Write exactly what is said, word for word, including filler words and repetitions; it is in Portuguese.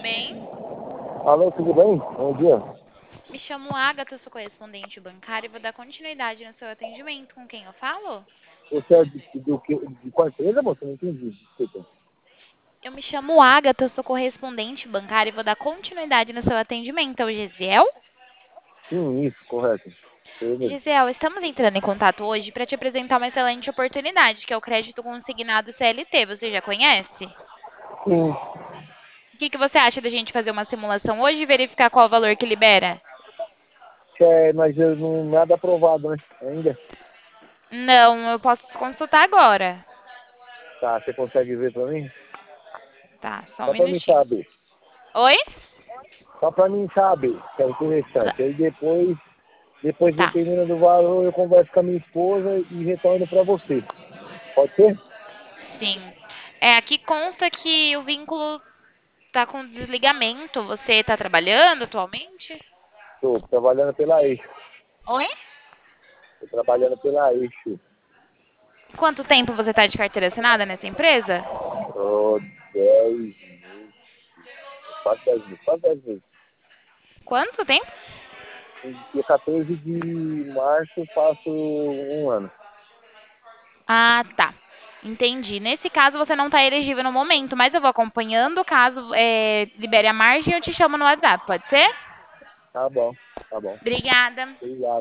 bem? Alô, tudo bem? Bom dia. Me chamo Agatha, sou correspondente bancária e vou dar continuidade no seu atendimento. Com quem eu falo? Você é de, do que, de qual empresa, moça? Não entendi, desculpa. Eu me chamo Agatha, sou correspondente bancária e vou dar continuidade no seu atendimento. É o Gisiel? Sim, isso, correto. Sou eu mesmo. Gisiel, estamos entrando em contato hoje para te apresentar uma excelente oportunidade, que é o crédito consignado C L T. Você já conhece? Sim, O que que você acha da gente fazer uma simulação hoje e verificar qual o valor que libera? é, mas eu não nada aprovado, né? Ainda. Não, eu posso consultar agora. Tá, você consegue ver pra mim? Tá, só um Só pra mim minutinho. saber. Oi? Só pra mim saber, que é interessante. Aí depois, depois Tá. dependendo do valor, eu converso com a minha esposa e retorno pra você. Pode ser? Sim. É, aqui consta que o vínculo tá com desligamento. Você tá trabalhando atualmente? Tô trabalhando pela Eixo. Oi? Tô trabalhando pela Eixo. Quanto tempo você tá de carteira assinada nessa empresa? Tô dez meses, quase dez meses, quase dez meses. Quanto tempo? Dia quatorze de março eu faço um ano. Ah, tá. Entendi. Nesse caso, você não está elegível no momento, mas eu vou acompanhando. Caso é, libere a margem, eu te chamo no WhatsApp, pode ser? Tá bom, tá bom. Obrigada. Obrigado.